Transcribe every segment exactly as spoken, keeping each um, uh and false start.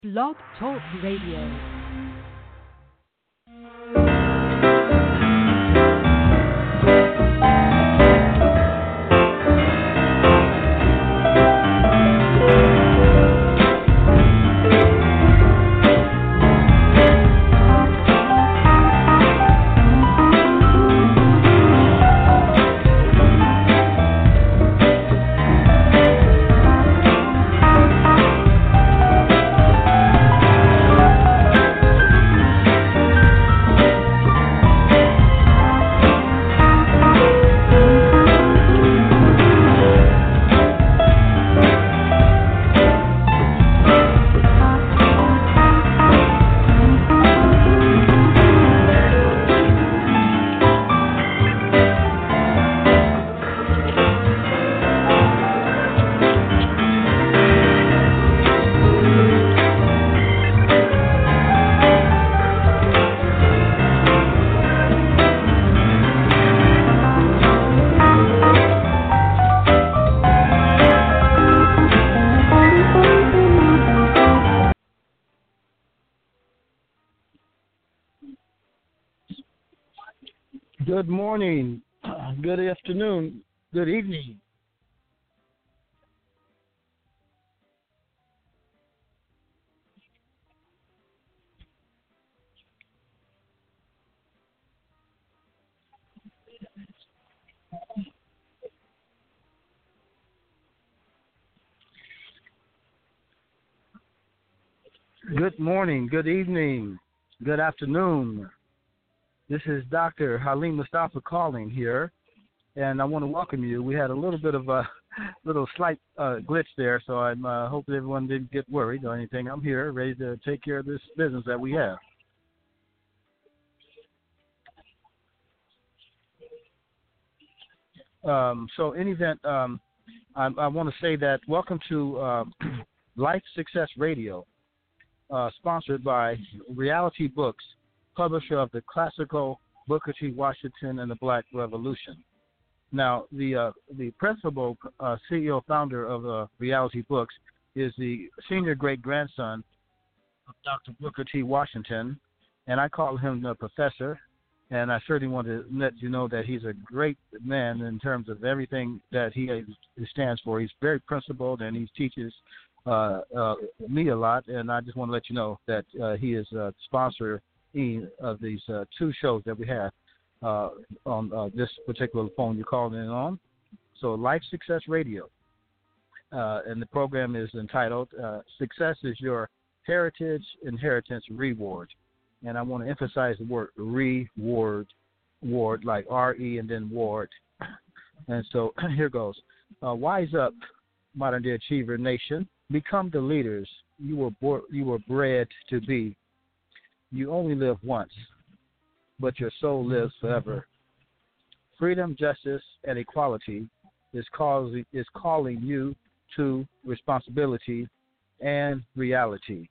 Blog Talk Radio. Good morning, good afternoon, good evening. Good morning, good evening, good afternoon. This is Doctor Halim Mustafa calling here, and I want to welcome you. We had a little bit of a little slight uh, glitch there, so I uh, hope that everyone didn't get worried or anything. I'm here, ready to take care of this business that we have. Um, so in event, um, I, I want to say that welcome to uh, Life Success Radio, uh, sponsored by Reality Books, publisher of the classical Booker T. Washington and the Black Revolution. Now, the uh, the principal uh, C E O founder of uh, Reality Books is the senior great grandson of Doctor Booker T. Washington, and I call him the professor. And I certainly want to let you know that he's a great man in terms of everything that he, he stands for. He's very principled, and he teaches uh, uh, me a lot. And I just want to let you know that uh, he is a sponsor of these uh, two shows that we have uh, on uh, this particular phone you're calling in on. So Life Success Radio. Uh, and the program is entitled uh, Success is Your Heritage, Inheritance, Reward. And I want to emphasize the word reward, ward, like R E and then ward. And so here goes. Uh, wise up, modern day achiever nation. Become the leaders you were bo- you were bred to be. You only live once, but your soul lives forever. Freedom, justice, and equality is, causing, is calling you to responsibility and reality.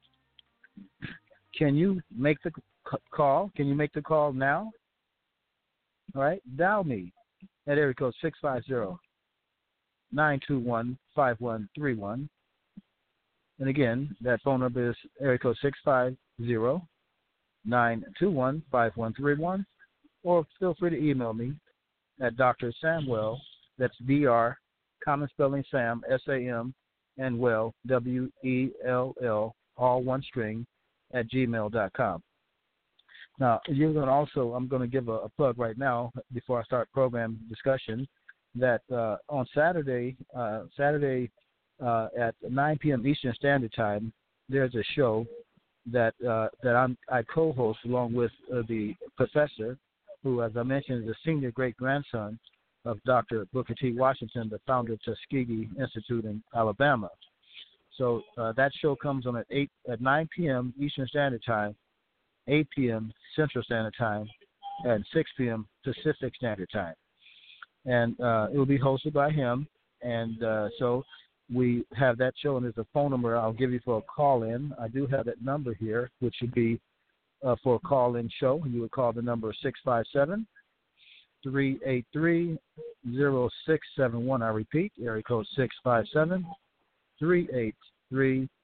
Can you make the call? Can you make the call now? All right, dial me at area code six five zero, nine two one, five one three one. And again, that phone number is area code six five zero, nine two one, five one three one, or feel free to email me at Doctor Samwell, that's D R, common spelling Sam, S A M, and Well, W E L L, all one string, at gmail dot com. Now, you're going to also, I'm going to give a, a plug right now before I start program discussion, that uh, on Saturday, uh, Saturday uh, at nine p.m. Eastern Standard Time, there's a show that uh, that I'm, I co-host along with uh, the professor, who, as I mentioned, is the senior great-grandson of Doctor Booker T. Washington, the founder of Tuskegee Institute in Alabama. So uh, that show comes on at eight at nine p.m. Eastern Standard Time, eight p.m. Central Standard Time, and six p.m. Pacific Standard Time. And uh, it will be hosted by him. And uh, so we have that show, and there's a phone number I'll give you for a call-in. I do have that number here, which would be uh, for a call-in show. You would call the number six five seven, three eight three, zero six seven one. I repeat, area code six five seven, three eight three,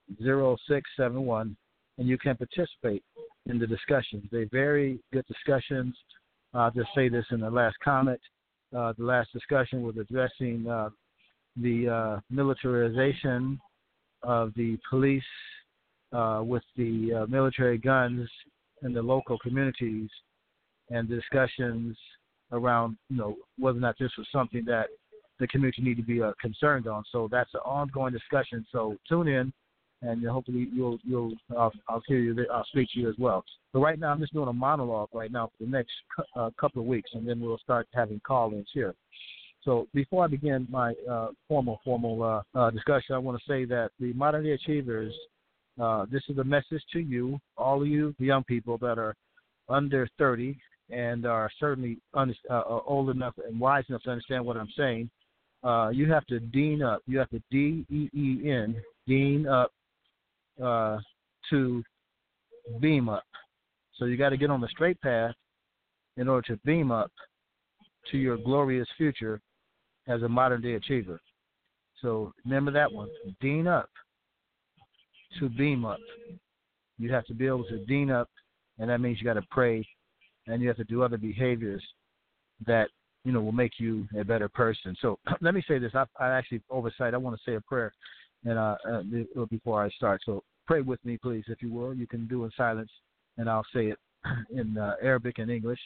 zero six seven one, and you can participate in the discussions. They're very good discussions. I'll just say this in the last comment. Uh, the last discussion was addressing uh, the uh, militarization of the police uh, with the uh, military guns in the local communities, and discussions around, you know, whether or not this was something that the community need to be uh, concerned on. So that's an ongoing discussion. So tune in, and hopefully you'll you'll I'll, I'll hear you. There, I'll speak to you as well. So right now I'm just doing a monologue right now for the next uh, couple of weeks, and then we'll start having call-ins here. So before I begin my uh, formal formal uh, uh, discussion, I want to say that the Modern Day Achievers, uh, this is a message to you, all of you young people that are under thirty and are certainly un- uh, old enough and wise enough to understand what I'm saying. Uh, you have to dean up. You have to D E E N, dean up uh, to beam up. So you got to get on the straight path in order to beam up to your glorious future as a modern day achiever. So remember that one. Dean up to beam up. You have to be able to dean up, and that means you got to pray, and you have to do other behaviors that, you know, will make you a better person. So let me say this. I, I actually oversight. I want to say a prayer, and uh, uh, before I start. So pray with me, please, if you will. You can do it in silence, and I'll say it in uh, Arabic and English.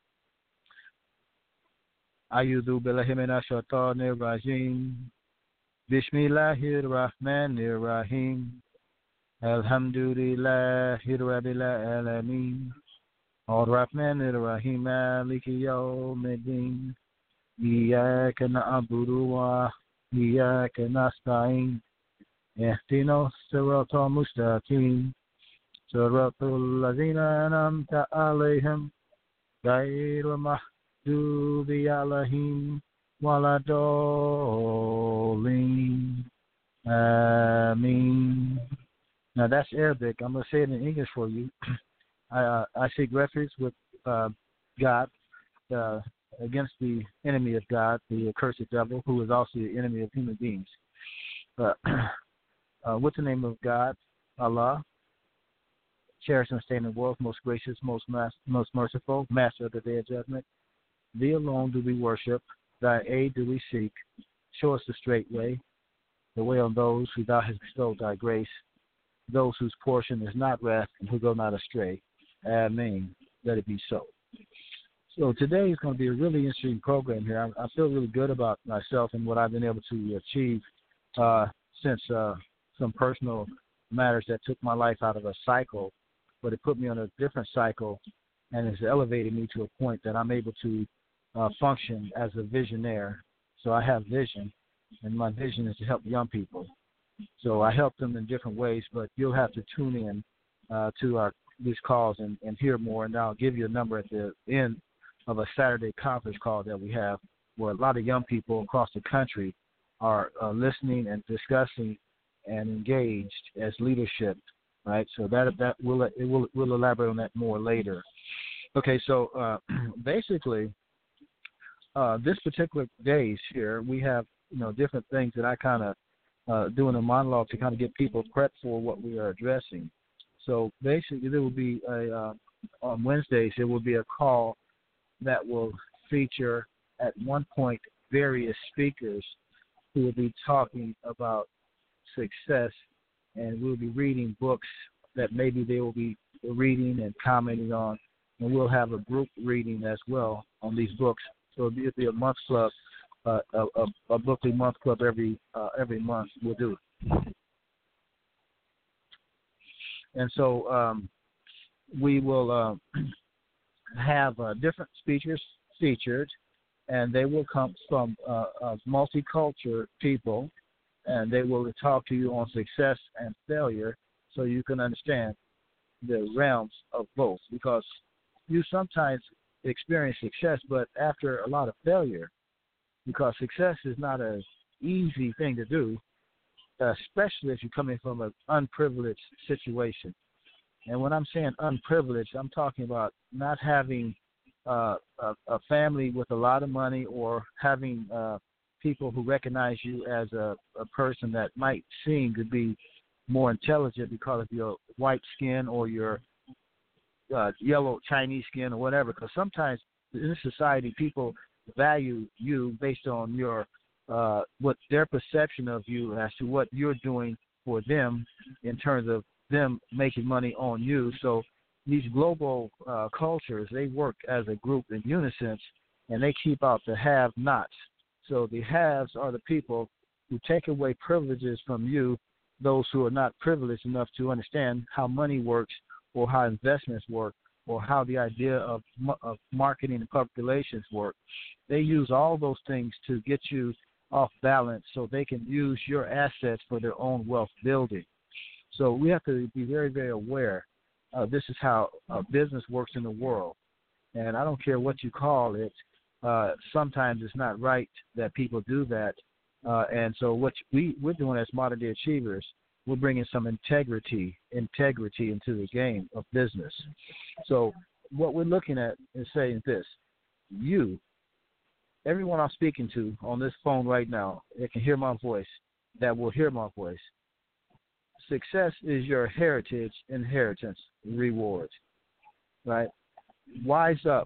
A'udhu billahi minash shaitanir rajim. Bismillahir rahmanir rahim. Alhamdulillahi rabbil alamin. Ar-Rahmanir Rahim, Maliki Yawmiddin. Iyyaka na'budu wa iyyaka nasta'in. Ihdinas siratal mustaqim. Siratal ladzina an'amta 'alaihim ghairil maghdubi 'alaihim waladdallin. Ameen. Now that's Arabic. I'm going to say it in English for you. I, uh, I seek refuge with uh, God uh, against the enemy of God, the accursed devil, who is also the enemy of human beings. Uh, uh, with the name of God, Allah, cherish and sustain the world, most gracious, most mas- most merciful, master of the day of judgment. Thee alone do we worship, thy aid do we seek. Show us the straight way, the way on those who thou hast bestowed thy grace, those whose portion is not wrath and who go not astray. Amen. Let it be so. So today is going to be a really interesting program here. I, I feel really good about myself and what I've been able to achieve uh, since uh, some personal matters that took my life out of a cycle, but it put me on a different cycle and has elevated me to a point that I'm able to uh, function as a visionaire. So I have vision, and my vision is to help young people. So I help them in different ways, but you'll have to tune in uh, to our these calls and, and hear more. And I'll give you a number at the end of a Saturday conference call that we have, where a lot of young people across the country are uh, listening and discussing and engaged as leadership. Right. So that that will it will we'll elaborate on that more later. Okay. So uh, basically, uh, this particular days here we have you know different things that I kind of uh, do in a monologue to kind of get people prepped for what we are addressing. So basically, there will be a uh, on Wednesdays there will be a call that will feature at one point various speakers who will be talking about success, and we'll be reading books that maybe they will be reading and commenting on, and we'll have a group reading as well on these books. So it'll be, it'll be a month club, uh, a, a, a bookly month club every uh, every month. We'll do it. And so um, we will uh, have uh, different speakers featured, and they will come from uh, uh, multicultural people, and they will talk to you on success and failure so you can understand the realms of both. Because you sometimes experience success, but after a lot of failure, because success is not an easy thing to do, especially if you're coming from an unprivileged situation. And when I'm saying unprivileged, I'm talking about not having uh, a, a family with a lot of money, or having uh, people who recognize you as a, a person that might seem to be more intelligent because of your white skin or your uh, yellow Chinese skin or whatever. Because sometimes in this society, people value you based on your uh, what their perception of you as to what you're doing for them in terms of them making money on you. So these global uh, cultures, they work as a group in unison, and they keep out the have-nots. So the haves are the people who take away privileges from you, those who are not privileged enough to understand how money works or how investments work or how the idea of, of marketing and public relations work. They use all those things to get you off balance so they can use your assets for their own wealth building. So we have to be very, very aware. Uh, this is how uh, business works in the world. And I don't care what you call it. Uh, sometimes it's not right that people do that. Uh, and so what we, we're doing as modern day achievers, we're bringing some integrity, integrity into the game of business. So what we're looking at is saying this: you, everyone I'm speaking to on this phone right now that can hear my voice, that will hear my voice, success is your heritage, inheritance, reward, right? Wise up,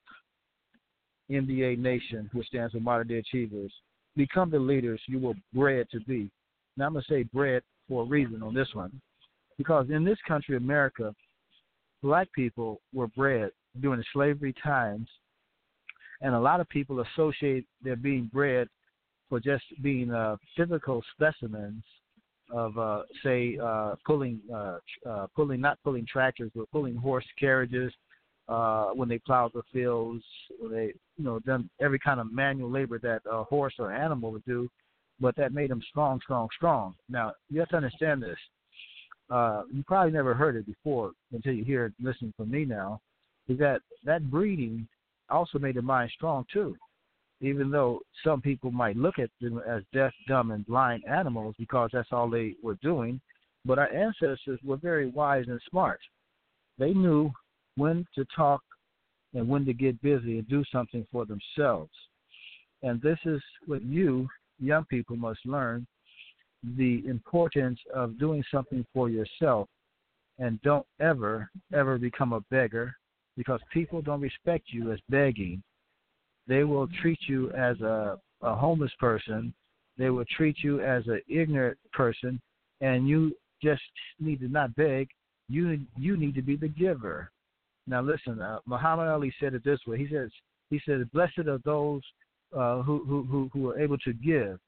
M B A Nation, which stands for Modern Day Achievers. Become the leaders you were bred to be. Now I'm going to say bred for a reason on this one, because in this country, America, black people were bred during the slavery times, and a lot of people associate their being bred for just being uh, physical specimens of, uh, say, uh, pulling, uh, uh, pulling, not pulling tractors, but pulling horse carriages uh, when they plowed the fields. They, you know, done every kind of manual labor that a horse or animal would do, but that made them strong, strong, strong. Now, you have to understand this. Uh, you probably never heard it before until you hear it listening from me now, is that that breeding also made the mind strong too, even though some people might look at them as deaf, dumb, and blind animals because that's all they were doing. But our ancestors were very wise and smart. They knew when to talk and when to get busy and do something for themselves. And this is what you, young people, must learn, the importance of doing something for yourself. And don't ever, ever become a beggar, because people don't respect you as begging. They will treat you as a, a homeless person. They will treat you as an ignorant person, and you just need to not beg. You you need to be the giver. Now listen, uh, Muhammad Ali said it this way. He says, he said, blessed are those uh, who, who, who, who are able to give.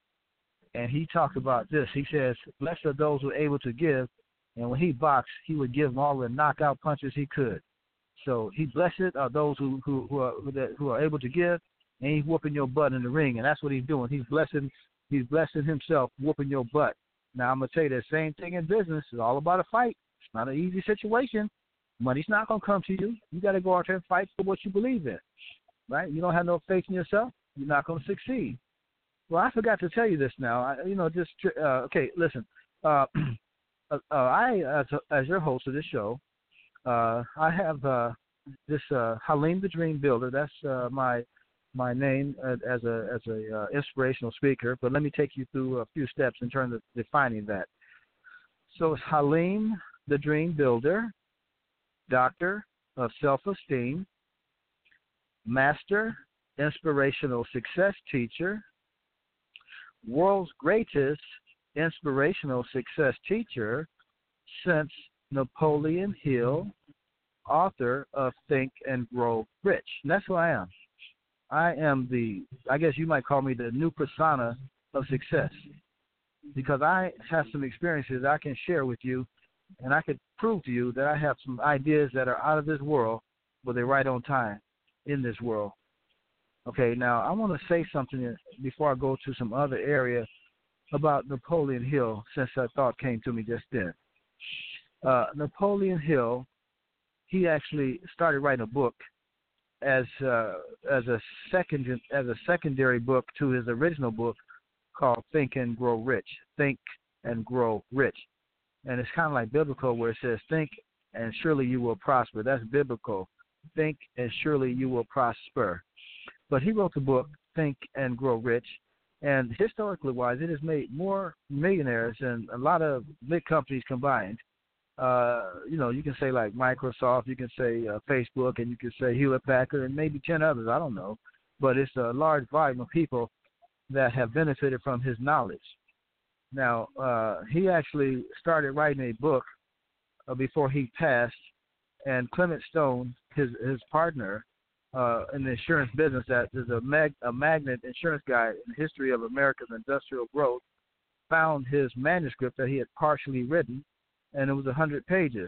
And he talked about this. He says, blessed are those who are able to give. And when he boxed, he would give them all the knockout punches he could. So he blessed are those who who who are, who are able to give, and he's whooping your butt in the ring, and that's what he's doing. He's blessing, he's blessing himself, whooping your butt. Now I'm gonna tell you the same thing in business. It's all about a fight. It's not an easy situation. Money's not gonna come to you. You got to go out there and fight for what you believe in, right? You don't have no faith in yourself, you're not gonna succeed. Well, I forgot to tell you this now. I, you know, just uh, okay. Listen, uh, uh, I as a, as your host of this show. Uh, I have uh, this uh, Halim the Dream Builder. That's uh, my my name uh, as a as a uh, inspirational speaker. But let me take you through a few steps in terms of defining that. So it's Halim the Dream Builder, Doctor of Self-Esteem, Master Inspirational Success Teacher, World's Greatest Inspirational Success Teacher since Napoleon Hill, author of Think and Grow Rich. And that's who I am. I am the, I guess you might call me the new persona of success, because I have some experiences I can share with you, and I could prove to you that I have some ideas that are out of this world, but they're right on time in this world. Okay, now I want to say something before I go to some other area about Napoleon Hill, since that thought came to me just then. Uh, Napoleon Hill, he actually started writing a book as uh, as a second as a secondary book to his original book called Think and Grow Rich. Think and Grow Rich, and it's kind of like biblical, where it says, "Think and surely you will prosper." That's biblical. Think and surely you will prosper. But he wrote the book Think and Grow Rich, And historically wise, it has made more millionaires than a lot of big companies combined. Uh, you know, you can say like Microsoft, you can say uh, Facebook, and you can say Hewlett Packard, and maybe ten others. I don't know, but it's a large volume of people that have benefited from his knowledge. Now, uh, he actually started writing a book uh, before he passed, and Clement Stone, his his partner uh, in the insurance business, that is a, mag, a magnet insurance guy in the history of America's industrial growth, found his manuscript that he had partially written, and it was one hundred pages.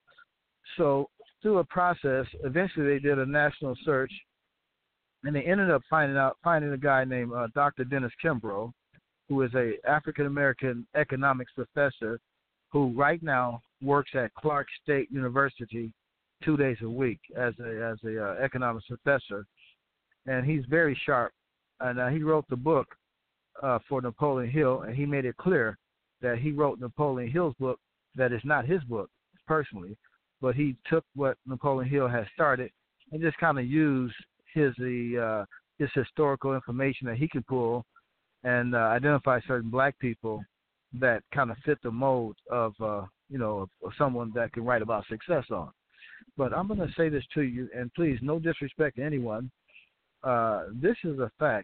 So through a process, eventually they did a national search, and they ended up finding out finding a guy named uh, Doctor Dennis Kimbrough, who is a African-American economics professor who right now works at Clark State University two days a week as a as a uh, economics professor, and he's very sharp. And uh, he wrote the book uh, for Napoleon Hill, and he made it clear that he wrote Napoleon Hill's book. That is not his book personally, but he took what Napoleon Hill had started and just kind of used his the uh, his historical information that he can pull and uh, identify certain black people that kind of fit the mold of uh, you know of, of someone that can write about success on. But I'm going to say this to you, and please, no disrespect to anyone. Uh, this is a fact.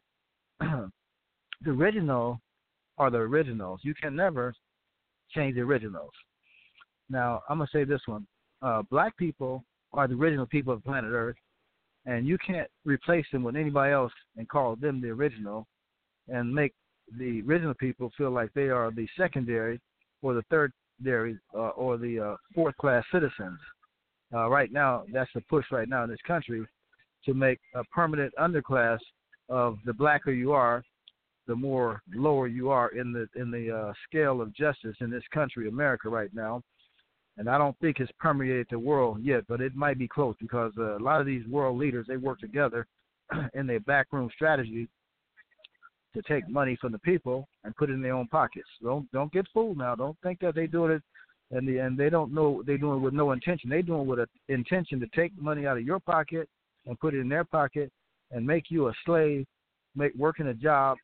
The original are the originals. You can never change the originals. Now, I'm going to say this one. Uh, black people are the original people of planet Earth, and you can't replace them with anybody else and call them the original and make the original people feel like they are the secondary or the thirdary uh, or the uh, fourth-class citizens. Uh, right now, that's the push right now in this country to make a permanent underclass of the blacker you are, the more lower you are in the in the uh, scale of justice in this country, America, right now. And I don't think it's permeated the world yet, but it might be close because uh, a lot of these world leaders, they work together in their backroom strategy to take money from the people and put it in their own pockets. Don't don't get fooled now. Don't think that they doing it and the and they don't know they're doing it with no intention. They doing it with an intention to take money out of your pocket and put it in their pocket and make you a slave, make working a job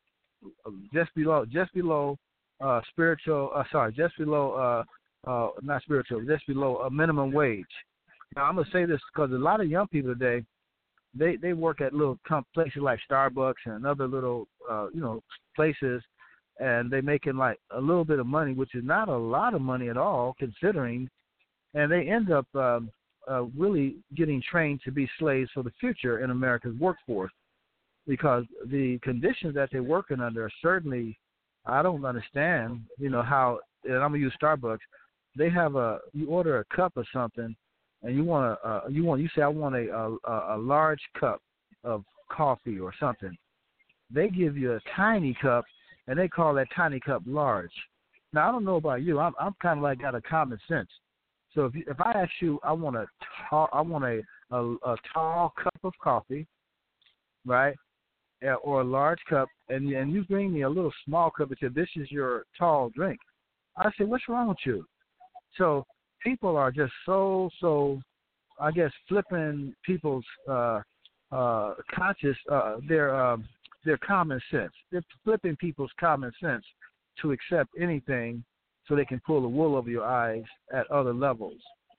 just below just below uh, spiritual. Uh, sorry, just below. Uh, Uh, not spiritual, just below a minimum wage. Now, I'm going to say this because a lot of young people today, they, they work at little comp- places like Starbucks and other little, uh, you know, places, and they making like a little bit of money, which is not a lot of money at all, considering, and they end up um, uh, really getting trained to be slaves for the future in America's workforce because the conditions that they're working under are certainly, I don't understand, you know, how, and I'm going to use Starbucks. They have a you order a cup or something, and you want a uh, you want you say I want a, a a large cup of coffee or something. They give you a tiny cup, and they call that tiny cup large. Now I don't know about you. I'm I'm kind of like got a common sense. So if you, if I ask you, I want a tall I want a, a a tall cup of coffee, right, yeah, or a large cup, and and you bring me a little small cup and say this is your tall drink. I say, what's wrong with you? So people are just so, so, I guess, flipping people's uh, uh, conscious, uh, their um, their common sense. They're flipping people's common sense to accept anything so they can pull the wool over your eyes at other levels,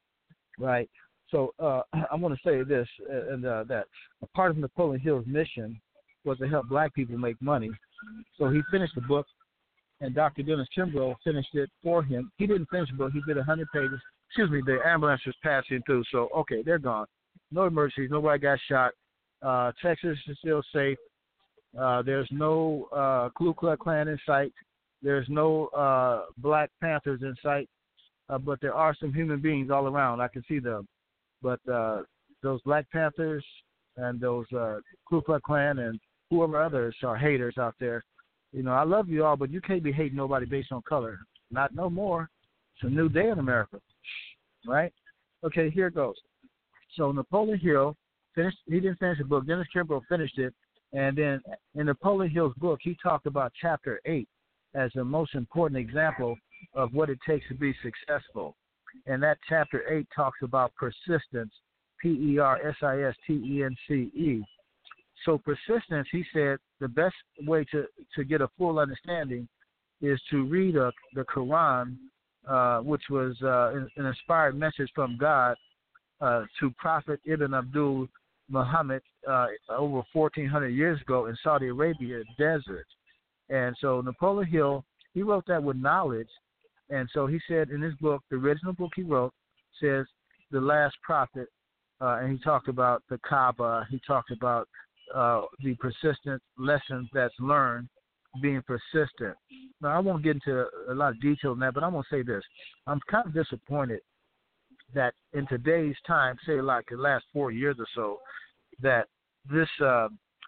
right? So uh, I want to say this, and uh, that a part of Napoleon Hill's mission was to help black people make money. So he finished the book. And Doctor Dennis Kimbrough finished it for him. He didn't finish the book. He did one hundred pages. Excuse me, the ambulance was passing through. So, okay, they're gone. No emergencies. Nobody got shot. Uh, Texas is still safe. Uh, there's no uh, Ku Klux Klan in sight. There's no uh, Black Panthers in sight. Uh, but there are some human beings all around. I can see them. But uh, those Black Panthers and those uh, Ku Klux Klan and whoever others are haters out there, you know, I love you all, but you can't be hating nobody based on color. Not no more. It's a new day in America, right? Okay, here it goes. So Napoleon Hill finished. He didn't finish the book. Dennis Kimbrough finished it, and then in Napoleon Hill's book, he talked about chapter eight as the most important example of what it takes to be successful. And that chapter eight talks about persistence, P E R S I S T E N C E. so persistence, he said, the best way to, to get a full understanding is to read a, the Quran, uh, which was uh, an inspired message from God uh, to Prophet Ibn Abdul Muhammad uh, over fourteen hundred years ago in Saudi Arabia desert. And so Napoleon Hill, he wrote that with knowledge. And so he said in his book, the original book he wrote, says the last prophet, uh, and he talked about the Kaaba. He talked about uh, the persistent lessons that's learned, being persistent. Now, I won't get into a lot of detail on that, but I'm going to say this. I'm kind of disappointed that in today's time, say like the last four years or so, that this, uh,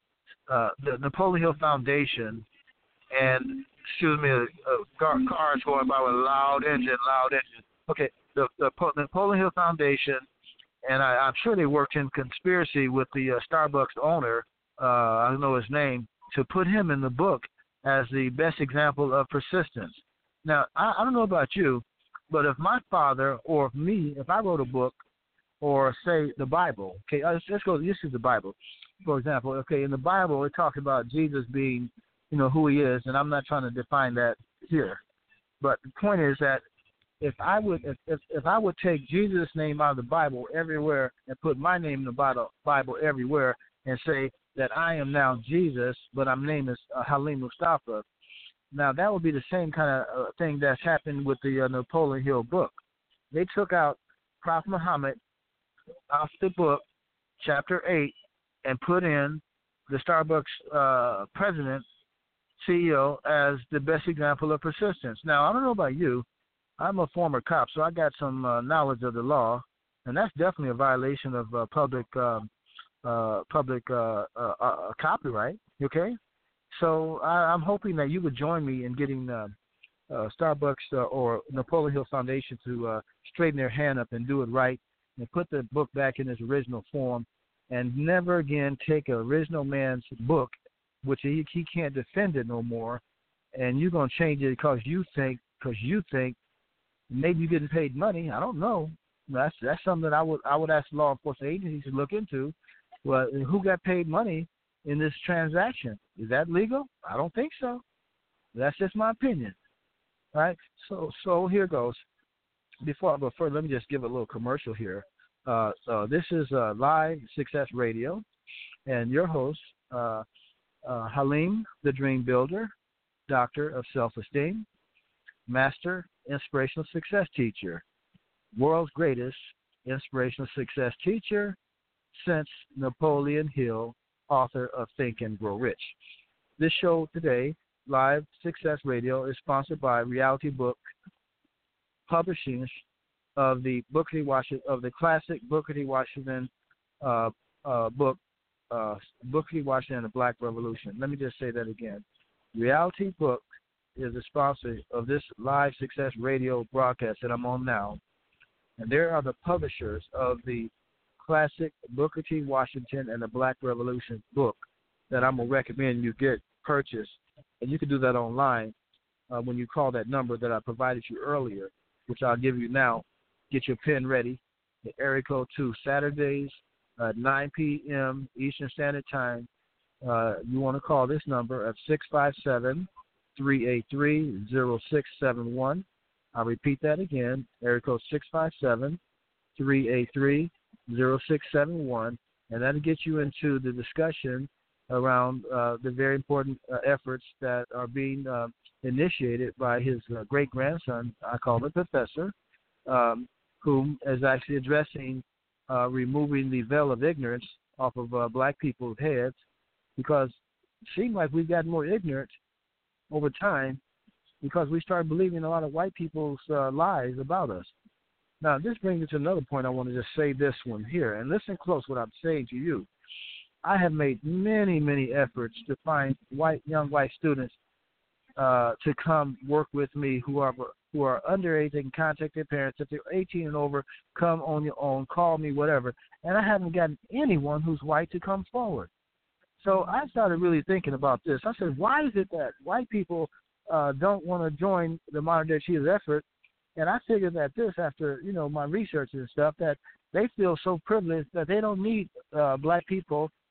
uh, the Napoleon Hill Foundation and, excuse me, a, a car, cars going by with a loud engine, loud engine. Okay, the, the Napoleon Hill Foundation, and I, I'm sure they worked in conspiracy with the uh, Starbucks owner, uh, I don't know his name, to put him in the book as the best example of persistence. Now, I, I don't know about you, but if my father or me, if I wrote a book or, say, the Bible, okay, let's, let's go, this is the Bible, for example. Okay, in the Bible, it talks about Jesus being, you know, who he is, and I'm not trying to define that here. But the point is that if I would if, if, if I would take Jesus' name out of the Bible everywhere and put my name in the Bible, Bible everywhere and say that I am now Jesus, but I'm named as uh, Halim Mustafa, now that would be the same kind of uh, thing that's happened with the uh, Napoleon Hill book. They took out Prophet Muhammad off the book, chapter eight, and put in the Starbucks uh, president, C E O, as the best example of persistence. Now, I don't know about you. I'm a former cop, so I got some uh, knowledge of the law, and that's definitely a violation of uh, public uh, uh, public uh, uh, uh, copyright. Okay, so I, I'm hoping that you would join me in getting uh, uh, Starbucks uh, or Napoleon Hill Foundation to uh, straighten their hand up and do it right, and put the book back in its original form, and never again take an original man's book, which he he can't defend it no more, and you're gonna change it because you think because you think. Maybe you're getting paid money. I don't know. That's that's something that I would I would ask law enforcement agencies to look into. Well, who got paid money in this transaction? Is that legal? I don't think so. That's just my opinion. All right. So so here goes. Before I go further, let me just give a little commercial here. Uh, so this is uh, Live Success Radio, and your host, uh, uh, Halim, the Dream Builder, Doctor of Self-Esteem, Master Inspirational Success Teacher, world's greatest inspirational success teacher since Napoleon Hill, author of Think and Grow Rich. This show today, Live Success Radio, is sponsored by Reality Book Publishing of the Booker T. Washington of the classic Booker T. Washington uh, uh, book, uh, Booker T. Washington and the Black Revolution. Let me just say that again. Reality Book is the sponsor of this Live Success Radio broadcast that I'm on now. And there are the publishers of the classic Booker T. Washington and the Black Revolution book that I'm going to recommend you get purchased. And you can do that online uh, when you call that number that I provided you earlier, which I'll give you now. Get your pen ready. The area code two, Saturdays at nine p.m. Eastern Standard Time. Uh, you want to call this number at six five seven, three eight three, zero six seven one. I'll repeat that again. Area code six five seven, three eight three, zero six seven one. And that'll get you into the discussion around uh, the very important uh, efforts that are being uh, initiated by his uh, great-grandson, I call him Professor, um, whom is actually addressing uh, removing the veil of ignorance off of uh, black people's heads, because it seems like we've gotten more ignorant over time because we started believing a lot of white people's uh, lies about us. Now, this brings me to another point. I want to just say this one here, and listen close what I'm saying to you. I have made many, many efforts to find white, young white students uh, to come work with me who are who are underage. They can contact their parents. If they're eighteen and over, come on your own, call me, whatever. And I haven't gotten anyone who's white to come forward. So I started really thinking about this. I said, why is it that white people uh, don't want to join the Modern Day Achievers effort? And I figured that this, after, you know, my research and stuff, that they feel so privileged that they don't need uh, black people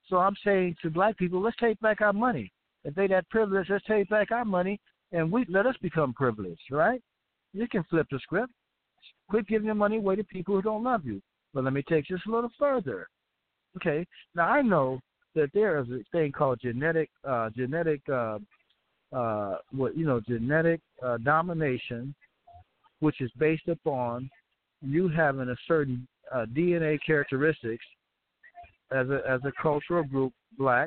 So I'm saying to black people, let's take back our money. If they that privileged, let's take back our money and we let us become privileged, right? You can flip the script. Quit giving your money away to people who don't love you. But let me take this a little further. Okay, now I know that there is a thing called genetic, uh, genetic, uh, uh, what you know, genetic uh, domination, which is based upon you having a certain uh, D N A characteristics as a as a cultural group, black,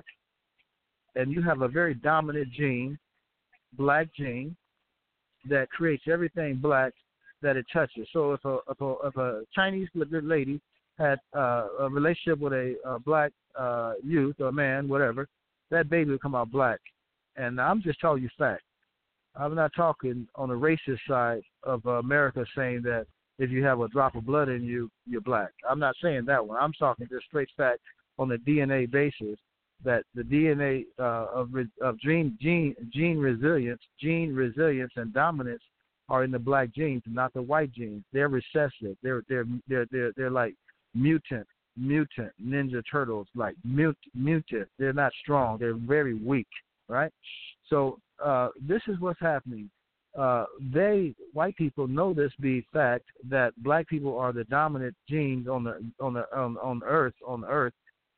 and you have a very dominant gene, black gene, that creates everything black that it touches. So if a if a, if a Chinese lady had uh, a relationship with a, a black uh, youth or man, whatever, that baby would come out black. And I'm just telling you fact. I'm not talking on the racist side of uh, America saying that if you have a drop of blood in you, you're black. I'm not saying that one. I'm talking just straight fact on the D N A basis that the D N A uh, of of gene gene gene resilience, gene resilience and dominance are in the black genes, not the white genes. They're recessive. They're they're they're they're, they're like mutant, mutant ninja turtles, like mut, mutant. They're not strong. They're very weak, right? So uh, this is what's happening. Uh, they white people know this be fact that black people are the dominant genes on the on the on, on Earth on Earth,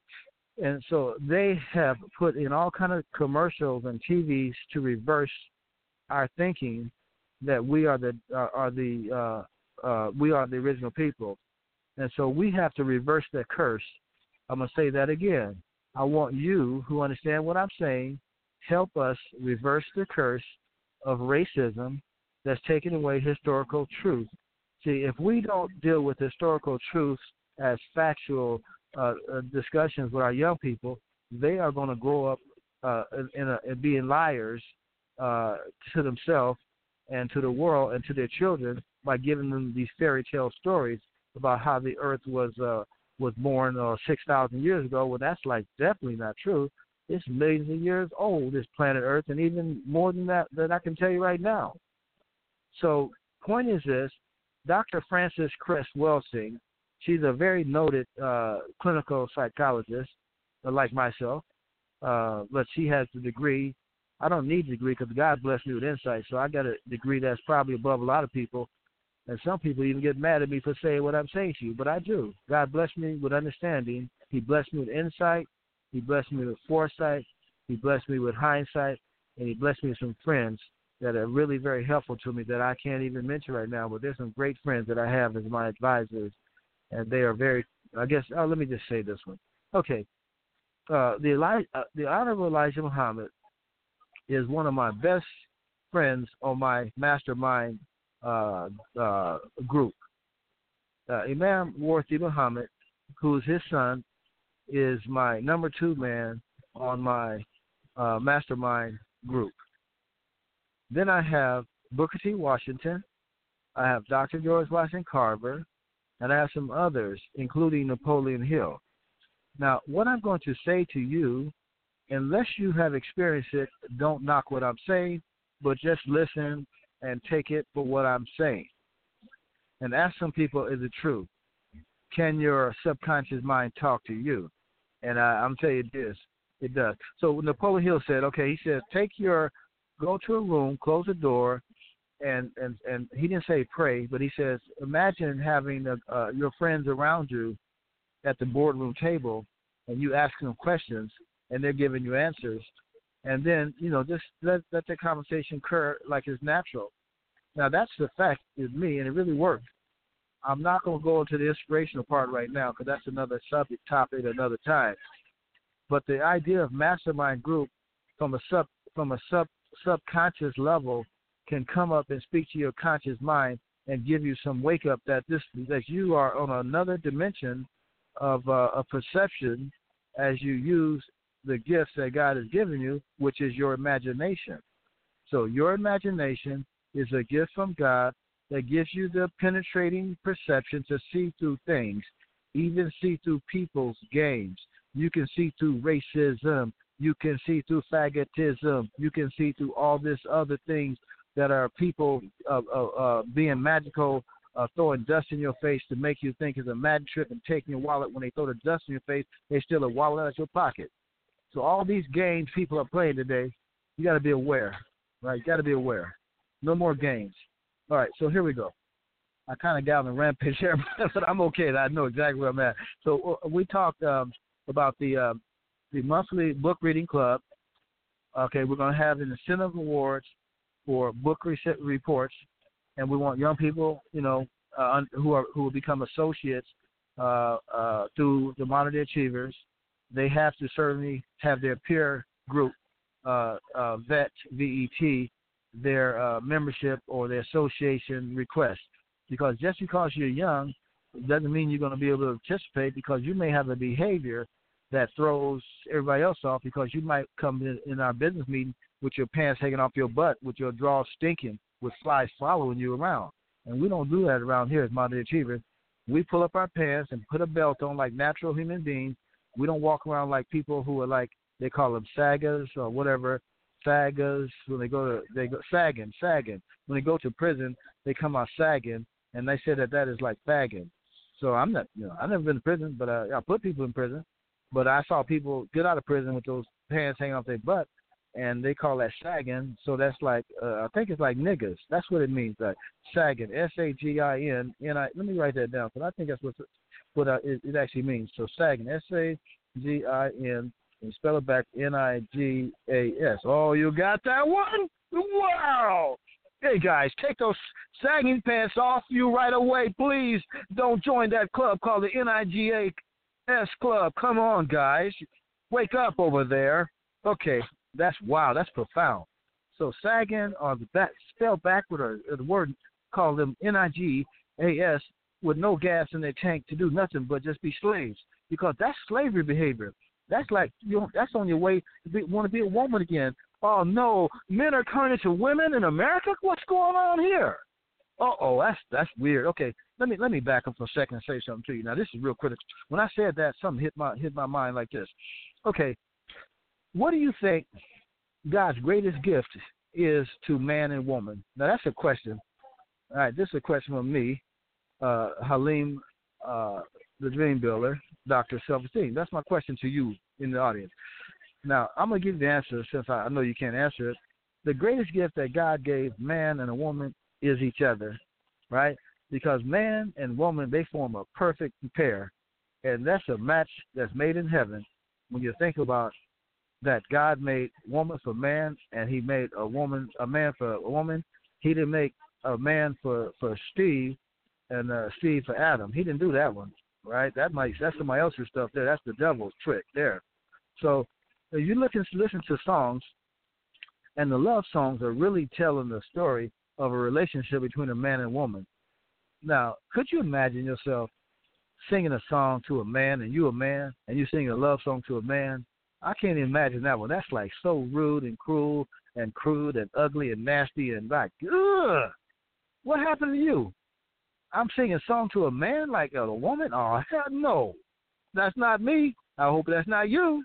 and so they have put in all kind of commercials and T Vs to reverse our thinking that we are the uh, are the uh, uh, we are the original people. And so we have to reverse that curse. I'm going to say that again. I want you who understand what I'm saying, help us reverse the curse of racism that's taking away historical truth. See, if we don't deal with historical truths as factual uh, uh, discussions with our young people, they are going to grow up uh, in, a, in being liars uh, to themselves and to the world and to their children by giving them these fairy tale stories about how the earth was uh, was born uh, six thousand years ago. Well, that's like definitely not true. It's millions of years old, this planet Earth, and even more than that that I can tell you right now. So point is this, Doctor Frances Cress Welsing, she's a very noted uh, clinical psychologist, uh, like myself, uh, but she has the degree. I don't need a degree because God blessed me with insight, so I got a degree that's probably above a lot of people. And some people even get mad at me for saying what I'm saying to you, but I do. God blessed me with understanding. He blessed me with insight. He blessed me with foresight. He blessed me with hindsight. And he blessed me with some friends that are really very helpful to me that I can't even mention right now, but there's some great friends that I have as my advisors, and they are very, I guess, oh, let me just say this one. Okay. Uh, the, Eli- uh, the Honorable Elijah Muhammad is one of my best friends on my mastermind Uh, uh, group. Uh, Imam Worthy Muhammad, who's his son, is my number two man on my uh, mastermind group. Then I have Booker T. Washington, I have Doctor George Washington Carver, and I have some others, including Napoleon Hill. Now, what I'm going to say to you, unless you have experienced it, don't knock what I'm saying, but just listen and take it for what I'm saying. And ask some people, is it true? Can your subconscious mind talk to you? And I, I'm telling you this, it does. So Napoleon Hill said, okay, he said, take your, go to a room, close the door, and, and, and he didn't say pray, but he says, imagine having a, uh, your friends around you at the boardroom table, and you ask them questions, and they're giving you answers. And then, you know, just let, let the conversation occur like it's natural. Now, that's the fact with me, and it really worked. I'm not going to go into the inspirational part right now because that's another subject topic another time. But the idea of mastermind group from a sub from a sub subconscious level can come up and speak to your conscious mind and give you some wake up that this that you are on another dimension of uh, a perception as you use the gifts that God has given you, which is your imagination. So your imagination is a gift from God that gives you the penetrating perception to see through things, even see through people's games. You can see through racism. You can see through fagotism. You can see through all this other things that are people uh, uh, uh, being magical uh, throwing dust in your face to make you think it's a mad trick and taking your wallet. When they throw the dust in your face, they steal a wallet out of your pocket. So all these games people are playing today, you got to be aware, right? You got to be aware. No more games. All right, so here we go. I kind of got on a rampage here, but I'm okay. I know exactly where I'm at. So uh, we talked um, about the uh, the monthly book reading club. Okay, we're going to have an incentive awards for book re- reports, and we want young people, you know, uh, who are who will become associates uh, uh, through the Modern Day Achievers. They have to certainly have their peer group uh, uh, vet, V E T, their uh, membership or their association request. Because just because you're young doesn't mean you're going to be able to participate, because you may have a behavior that throws everybody else off, because you might come in, in our business meeting with your pants hanging off your butt, with your drawers stinking, with flies following you around. And we don't do that around here as Modern Day Achievers. We pull up our pants and put a belt on like natural human beings. We don't walk around like people who are like, they call them saggers or whatever, saggers, when they go to, they go sagging, sagging. When they go to prison, they come out sagging, and they say that that is like fagging. So I'm not, you know, I've never been to prison, but uh, I put people in prison. But I saw people get out of prison with those pants hanging off their butt, and they call that sagging. So that's like, uh, I think it's like niggas. That's what it means, like sagging, S A G I N N I. Let me write that down, because I think that's what what uh, it, it actually means. So sagging, S A G I N, and spell it back, N I G A S. Oh, you got that one? Wow! Hey, guys, take those sagging pants off you right away. Please don't join that club called the N I G A S Club. Come on, guys. Wake up over there. Okay, that's wow. That's profound. So sagging, or the back, spelled backward, or, or the word called them N I G A S, with no gas in their tank to do nothing but just be slaves, because that's slavery behavior. That's like, you know, that's on your way to be, want to be a woman again. Oh, no, men are turning into women in America? What's going on here? Uh-oh, that's that's weird. Okay, let me let me back up for a second and say something to you. Now, this is real critical. When I said that, something hit my hit my mind like this. Okay, what do you think God's greatest gift is to man and woman? Now, that's a question. All right, this is a question from me, uh, Halim, uh, the Dream Builder, Doctor Self-Esteem. That's my question to you in the audience. Now, I'm going to give you the answer, since I know you can't answer it. The greatest gift that God gave man and a woman is each other, right? Because man and woman, they form a perfect pair, and that's a match that's made in heaven. When you think about that, God made woman for man, and he made a woman, a man for a woman. He didn't make a man for, for Steve and uh, Steve for Adam. He didn't do that one, right? That might that's somebody else's stuff there. That's the devil's trick there. So if you listen, listen to songs, and the love songs are really telling the story of a relationship between a man and woman. Now, could you imagine yourself singing a song to a man, and you a man, and you sing a love song to a man? I can't imagine that one. That's like so rude and cruel and crude and ugly and nasty and like, ugh. What happened to you? I'm singing a song to a man like a woman? Oh, hell no. That's not me. I hope that's not you.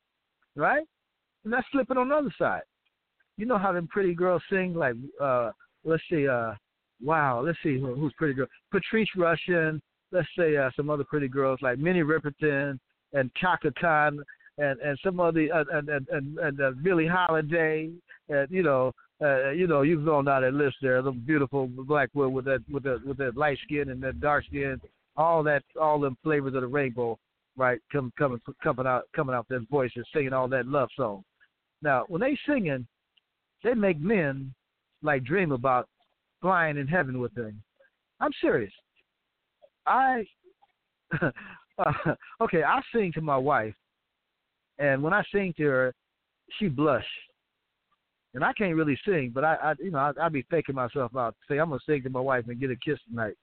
Right? And that's flipping on the other side. You know how them pretty girls sing, like, uh, let's see, uh, wow, let's see who, who's pretty girl. Patrice Rushen, let's say uh, some other pretty girls like Minnie Riperton and Chaka Khan and, and some other, uh, and, and, and, and uh, Billie Holiday, and, you know, uh, you know, you go down that list there, the beautiful black woman with that, with that, with that light skin and that dark skin, all that, all them flavors of the rainbow. Right, come, coming, coming out, coming out their voices, singing all that love song. Now, when they singing, they make men like dream about flying in heaven with them. I'm serious. I, uh, okay, I sing to my wife, and when I sing to her, she blush. And I can't really sing, but I, I you know, I, I be faking myself out. Say I'm gonna sing to my wife and get a kiss tonight.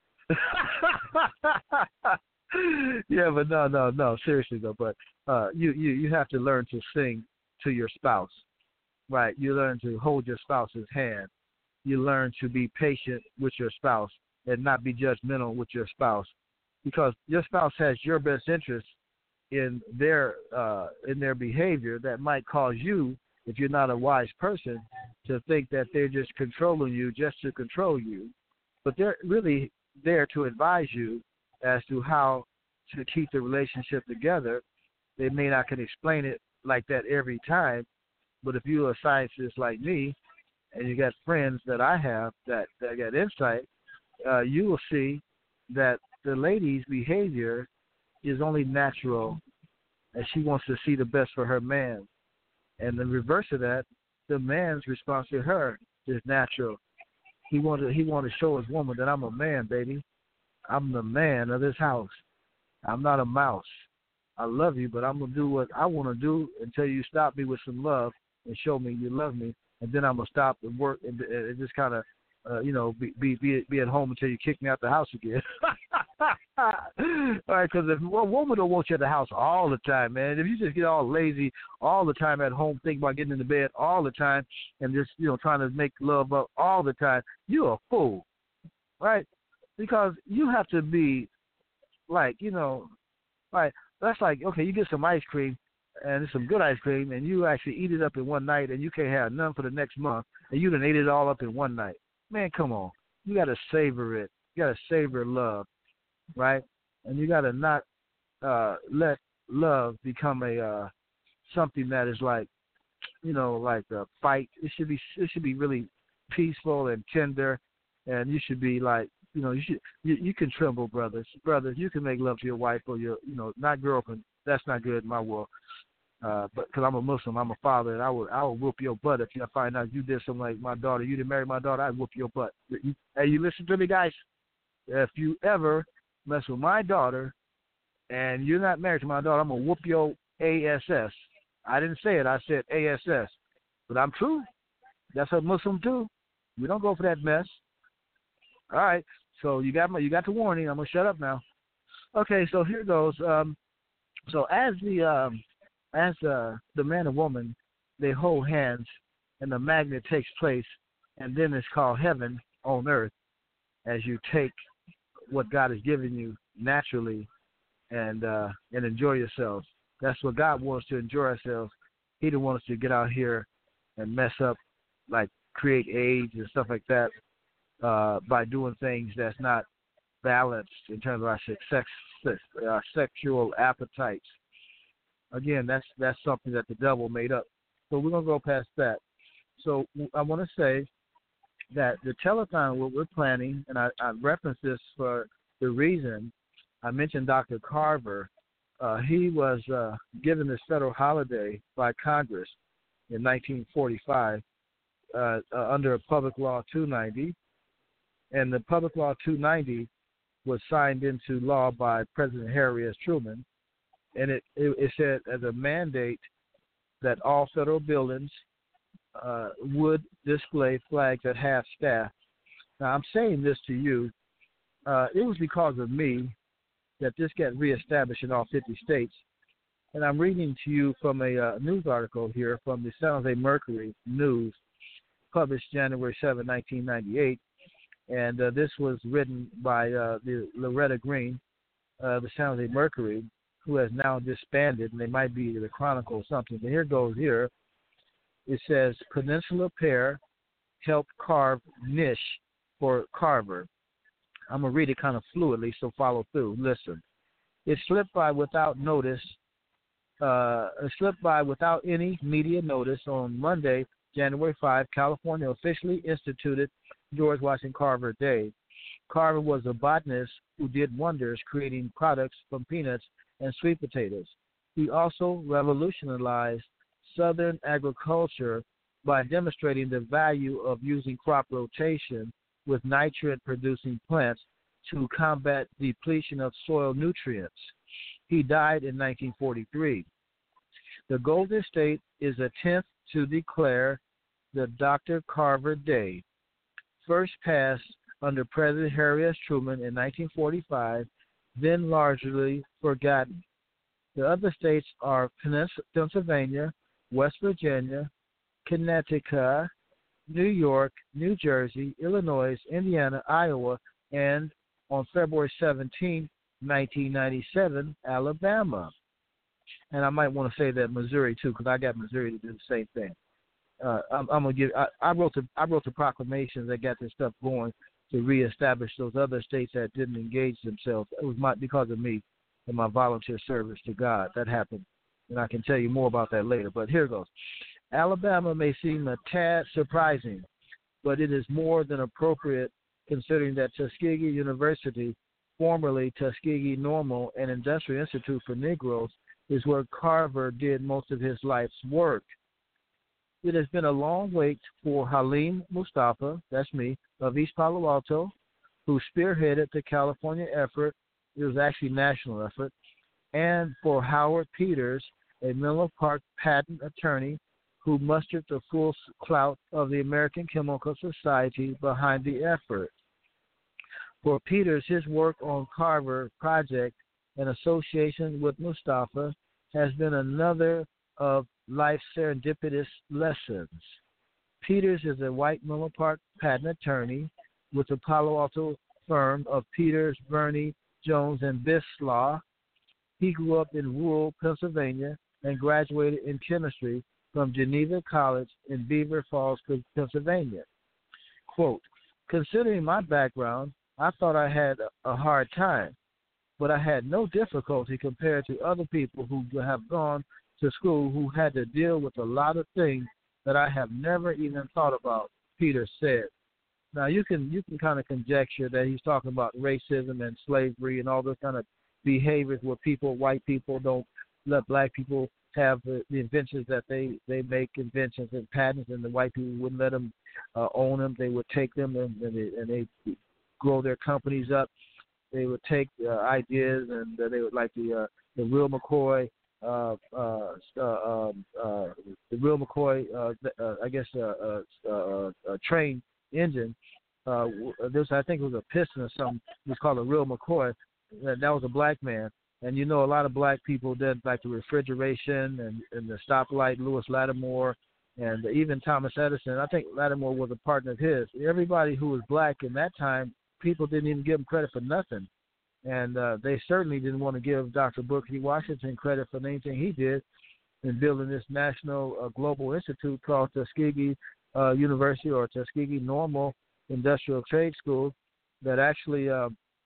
Yeah, but no, no, no. Seriously though, but uh, you, you, you have to learn to sing to your spouse, right? You learn to hold your spouse's hand. You learn to be patient with your spouse and not be judgmental with your spouse, because your spouse has your best interest in their uh, in their behavior that might cause you, if you're not a wise person, to think that they're just controlling you just to control you. But they're really there to advise you as to how to keep the relationship together. They may not can explain it like that every time, but if you're a scientist like me and you got friends that I have that, that got insight, uh, you will see that the lady's behavior is only natural, and she wants to see the best for her man. And the reverse of that, the man's response to her is natural. He wanted he wanted to show his woman that I'm a man, baby. I'm the man of this house. I'm not a mouse. I love you, but I'm gonna do what I want to do until you stop me with some love and show me you love me, and then I'm gonna stop and work and, and just kind of, uh, you know, be be be, be at home until you kick me out the house again. All right, because if a woman don't want you at the house all the time, man, if you just get all lazy all the time at home, think about getting into bed all the time, and just, you know, trying to make love up all the time, you're a fool, right? Because you have to be like, you know, like, that's like, okay, you get some ice cream, and it's some good ice cream, and you actually eat it up in one night, and you can't have none for the next month, and you done ate it all up in one night. Man, come on. You got to savor it. You got to savor love, right? And you got to not uh, let love become a uh, something that is like, you know, like a fight. It should be it should be really peaceful and tender, and you should be like, you know, you should you, you can tremble, brothers, brothers. You can make love to your wife or your, you know, not girlfriend. That's not good in my world. Uh, but because I'm a Muslim, I'm a father, and I will I will whoop your butt if you find out you did something like my daughter. You didn't marry my daughter, I'd whoop your butt. You, hey, you listen to me, guys. If you ever mess with my daughter and you're not married to my daughter, I'm gonna whoop your ass. I didn't say it. I said ass. But I'm true. That's a Muslim too. We don't go for that mess. All right. So you got my you got the warning. I'm gonna shut up now. Okay. So here goes. Um, so as the um, as uh, the man and woman, they hold hands, and the magnet takes place, and then it's called heaven on earth. As you take what God has given you naturally, and uh, and enjoy yourselves. That's what God wants, to enjoy ourselves. He didn't want us to get out here and mess up, like create AIDS and stuff like that, uh, by doing things that's not balanced in terms of our sex, our sexual appetites. Again, that's that's something that the devil made up. So we're gonna go past that. So I want to say that the telethon, what we're planning, and I, I reference this for the reason I mentioned Doctor Carver. Uh, he was uh, given this federal holiday by Congress in nineteen forty-five uh, uh, under Public Law two ninety, and the Public Law two ninety was signed into law by President Harry S. Truman, and it, it, it said as a mandate that all federal buildings uh, would display flags at half staff. Now, I'm saying this to you. Uh, it was because of me that this got reestablished in all fifty states. And I'm reading to you from a uh, news article here from the San Jose Mercury News, published January seventh, nineteen ninety-eight. And uh, this was written by uh, the Loretta Green, uh, the San Jose Mercury, who has now disbanded, and they might be the Chronicle or something. But here goes here. It says, Peninsula pair helped carve niche for Carver. I'm going to read it kind of fluidly, so follow through. Listen. It slipped by without notice, uh, it slipped by without any media notice on Monday, January fifth, California officially instituted George Washington Carver Day. Carver was a botanist who did wonders creating products from peanuts and sweet potatoes. He also revolutionized Southern agriculture by demonstrating the value of using crop rotation with nitrate-producing plants to combat depletion of soil nutrients. He died in nineteen forty-three. The Golden State is attempted to declare the Doctor Carver Day, first passed under President Harry S. Truman in nineteen forty-five, then largely forgotten. The other states are Pennsylvania, West Virginia, Connecticut, New York, New Jersey, Illinois, Indiana, Iowa, and on February seventeenth, nineteen ninety-seven, Alabama. And I might want to say that Missouri too, because I got Missouri to do the same thing. Uh, I'm, I'm gonna give. I, I wrote the I wrote the proclamations that got this stuff going, to reestablish those other states that didn't engage themselves. It was my, because of me and my volunteer service to God that happened. And I can tell you more about that later. But here goes. Alabama may seem a tad surprising, but it is more than appropriate considering that Tuskegee University, formerly Tuskegee Normal and Industrial Institute for Negroes, is where Carver did most of his life's work. It has been a long wait for Halim Mustafa, that's me, of East Palo Alto, who spearheaded the California effort. It was actually a national effort. And for Howard Peters, a Menlo Park patent attorney who mustered the full clout of the American Chemical Society behind the effort. For Peters, his work on Carver Project and association with Mustafa has been another of life's serendipitous lessons. Peters is a white Menlo Park patent attorney with the Palo Alto firm of Peters, Burney, Jones, and Bislaw. He grew up in rural Pennsylvania and graduated in chemistry from Geneva College in Beaver Falls, Pennsylvania. Quote, considering my background, I thought I had a hard time, but I had no difficulty compared to other people who have gone to school who had to deal with a lot of things that I have never even thought about, Peter said. Now, you can you can kind of conjecture that he's talking about racism and slavery and all those kind of behaviors where people, white people, don't let black people have the, the inventions that they, they make, inventions and patents, and the white people wouldn't let them uh, own them. They would take them and, and, they, and they grow their companies up. They would take uh, ideas, and uh, they would like the uh, the Real McCoy, uh, uh, uh, um, uh, the Real McCoy, uh, uh, I guess, uh, uh, uh, uh, train engine. Uh, this I think it was a piston or something. It was called a Real McCoy. That, that was a black man, and you know a lot of black people did like the refrigeration and, and the stoplight. Lewis Lattimore, and even Thomas Edison. I think Lattimore was a partner of his. Everybody who was black in that time, people didn't even give him credit for nothing. And uh, they certainly didn't want to give Doctor Booker T. Washington credit for anything he did in building this national uh, global institute called Tuskegee uh, University or Tuskegee Normal Industrial Trade School that actually uh,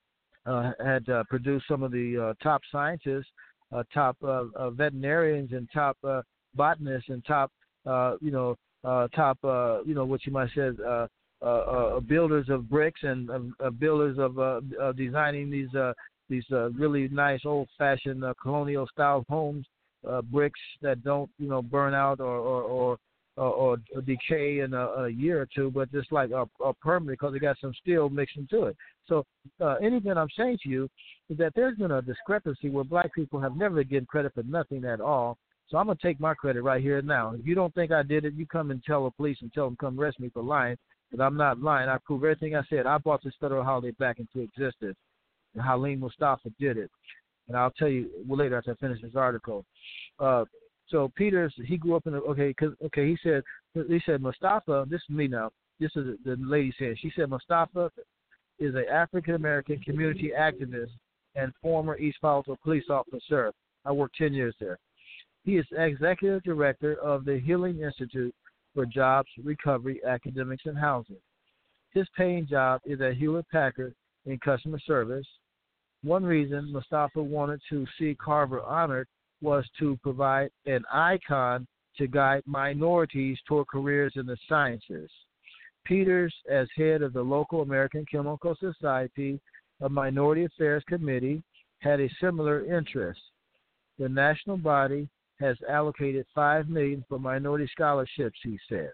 uh, had uh, produced some of the uh, top scientists, uh, top uh, uh, veterinarians, and top uh, botanists, and top, uh, you know, uh, top, uh, you know, what you might say, uh, Uh, uh, builders of bricks and uh, uh, builders of uh, uh, designing these uh, these uh, really nice old-fashioned uh, colonial-style homes, uh, bricks that don't you know burn out or or, or, or, or decay in a, a year or two, but just like a, a permanent because they got some steel mixed into it. So uh, anything I'm saying to you is that there's been a discrepancy where black people have never given credit for nothing at all. So I'm gonna take my credit right here and now. If you don't think I did it, you come and tell the police and tell them come arrest me for lying. But I'm not lying. I prove everything I said. I brought this federal holiday back into existence. And Halim Mustafa did it. And I'll tell you later after I finish this article. Uh, so Peters, he grew up in a, okay, cause, okay, he said, he said Mustafa, this is me now, this is the lady saying, she said Mustafa is an African-American community activist and former East Palo Alto police officer. I worked ten years there. He is executive director of the Healing Institute for Jobs, Recovery, Academics, and Housing. His paying job is at Hewlett-Packard in customer service. One reason Mustafa wanted to see Carver honored was to provide an icon to guide minorities toward careers in the sciences. Peters, as head of the local American Chemical Society, a Minority Affairs Committee, had a similar interest. The national body has allocated five million dollars for minority scholarships, he said.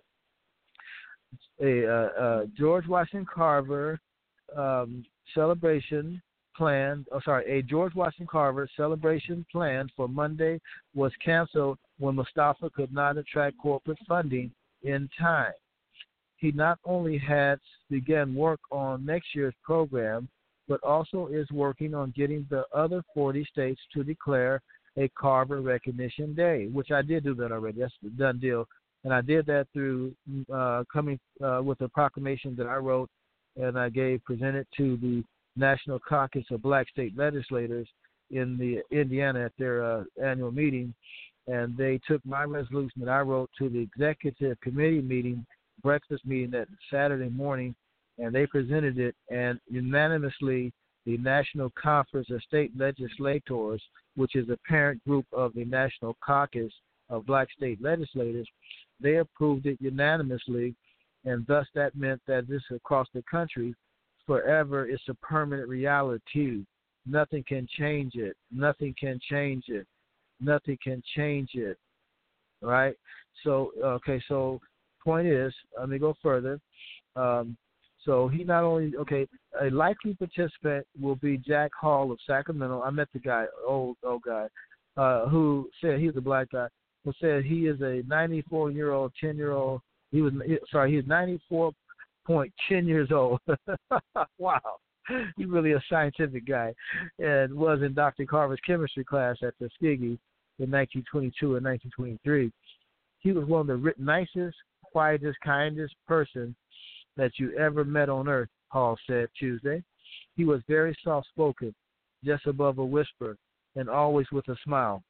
A uh, uh, George Washington Carver um, celebration plan, oh, sorry, a George Washington Carver celebration plan for Monday was canceled when Mustafa could not attract corporate funding in time. He not only has begun work on next year's program, but also is working on getting the other forty states to declare a Carver Recognition Day, which I did do that already. That's a done deal. And I did that through uh, coming uh, with a proclamation that I wrote and I gave, presented to the National Caucus of Black State Legislators in the Indiana at their uh, annual meeting. And they took my resolution that I wrote to the Executive Committee meeting, breakfast meeting that Saturday morning, and they presented it, and unanimously the National Conference of State Legislators, which is a parent group of the National Caucus of Black State Legislators, they approved it unanimously, and thus that meant that this across the country forever is a permanent reality. Nothing can change it. Nothing can change it. Nothing can change it. Right? So, okay, so point is, let me go further. Um, so he not only, okay, a likely participant will be Jack Hall of Sacramento. I met the guy, old, old guy, uh, who said, he's a black guy, who said he is a ninety-four-year-old, ten-year-old, he was, sorry, he's ninety-four point ten years old. Wow. He's really a scientific guy, and was in Doctor Carver's chemistry class at Tuskegee in nineteen twenty-two and nineteen twenty-three. He was one of the nicest, quietest, kindest person that you ever met on earth, Hall said Tuesday. He was very soft-spoken, just above a whisper, and always with a smile.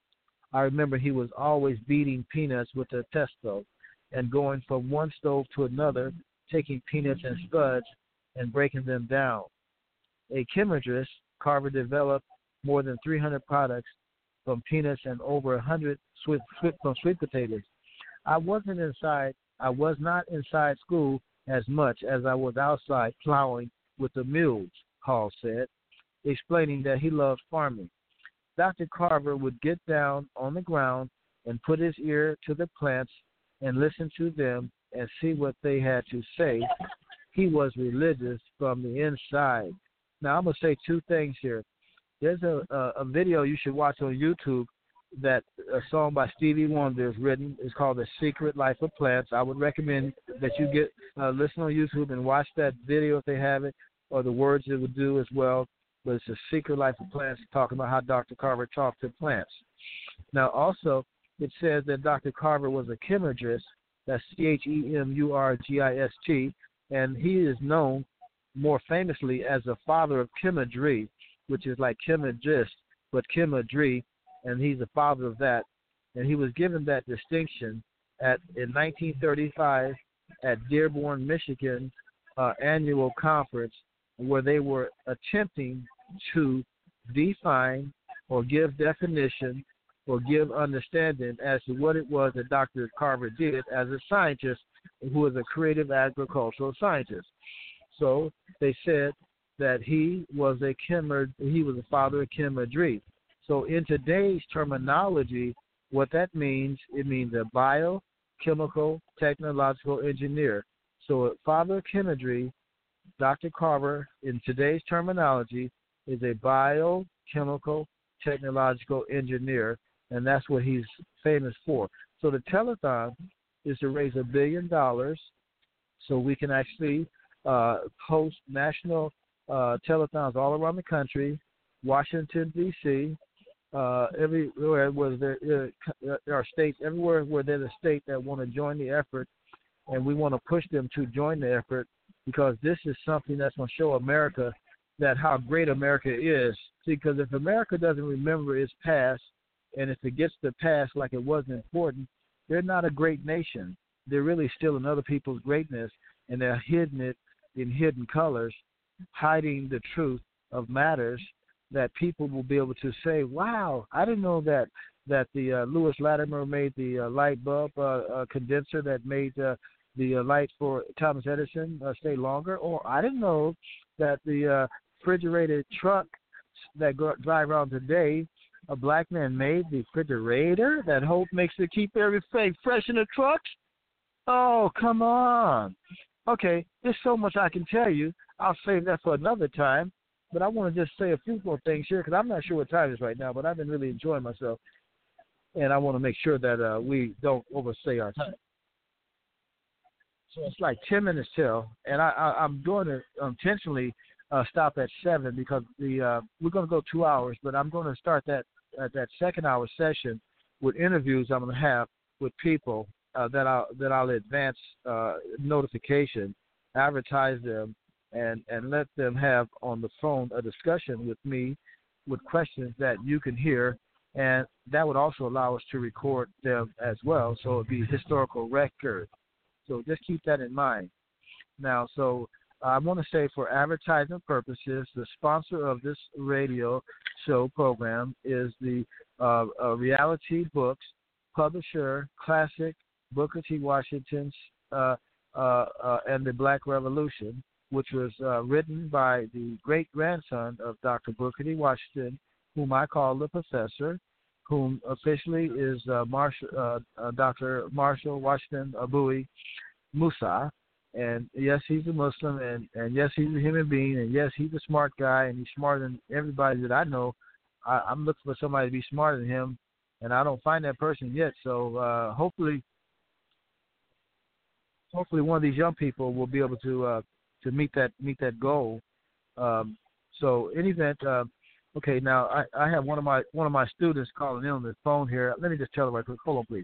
I remember he was always beating peanuts with a testo and going from one stove to another, taking peanuts and spuds and breaking them down. A chemistress, Carver developed more than three hundred products from peanuts and over one hundred sweet, sweet, from sweet potatoes. I wasn't inside, I was not inside school as much as I was outside plowing with the mules, Hall said, explaining that he loved farming. Doctor Carver would get down on the ground and put his ear to the plants and listen to them and see what they had to say. He was religious from the inside. Now, I'm going to say two things here. There's a, a, a video you should watch on YouTube that a song by Stevie Wonder is written. It's called The Secret Life of Plants. I would recommend that you get uh, listen on YouTube and watch that video if they have it, or the words it would do as well. But it's The Secret Life of Plants, talking about how Doctor Carver talked to plants. Now, also, it says that Doctor Carver was a chemurgist. That's C H E M U R G I S T, and he is known more famously as the father of chemistry, which is like chemurgist, but chemistry, and he's the father of that. And he was given that distinction at in nineteen thirty-five at Dearborn, Michigan, uh, annual conference, where they were attempting to define or give definition or give understanding as to what it was that Doctor Carver did as a scientist who was a creative agricultural scientist. So they said that he was a chemer, he was the father of chemistry. So in today's terminology, what that means, it means a biochemical technological engineer. So father of chemistry, Doctor Carver, in today's terminology, is a biochemical technological engineer, and that's what he's famous for. So the telethon is to raise a billion dollars so we can actually uh, host national uh, telethons all around the country, Washington, D C, uh, everywhere where there, uh, there are states, everywhere where there's a state that want to join the effort, and we want to push them to join the effort, because this is something that's going to show America that how great America is. See, because if America doesn't remember its past, and if it gets the past like it wasn't important, they're not a great nation. They're really stealing other people's greatness, and they're hiding it in hidden colors, hiding the truth of matters that people will be able to say, wow, I didn't know that that the uh, Lewis Latimer made the uh, light bulb uh, uh, condenser that made uh, the uh, light for Thomas Edison uh, stay longer, or I didn't know that the uh, refrigerated truck that go, drive around today, a black man made the refrigerator that Hope makes to keep everything fresh in the trucks. Oh, come on. Okay, there's so much I can tell you. I'll save that for another time. But I want to just say a few more things here, because I'm not sure what time it is right now, but I've been really enjoying myself. And I want to make sure that uh, we don't overstay our time. So it's like ten minutes till, and I, I, I'm going to intentionally uh, stop at seven, because the uh, we're going to go two hours, but I'm going to start that at that second hour session with interviews I'm going to have with people uh, that I'll that I'll advance uh, notification, advertise them, and and let them have on the phone a discussion with me with questions that you can hear, and that would also allow us to record them as well, so it would be historical record. So just keep that in mind. Now, so I want to say for advertising purposes, the sponsor of this radio show program is the uh, uh, Reality Books publisher, Classic, Booker T. Washington's uh, uh, uh, and the Black Revolution, which was uh, written by the great-grandson of Doctor Booker T. Washington, whom I call the Professor, whom officially is uh, Marshall, uh, uh, Doctor Marshall Washington Abui Musa. And yes, he's a Muslim, and, and yes, he's a human being, and yes, he's a smart guy, and he's smarter than everybody that I know. I, I'm looking for somebody to be smarter than him, and I don't find that person yet. So uh, hopefully, hopefully, one of these young people will be able to uh, to meet that meet that goal. Um, so, in event, uh, okay. Now, I, I have one of my one of my students calling in on the phone here. Let me just tell her right quick. Hold on, please.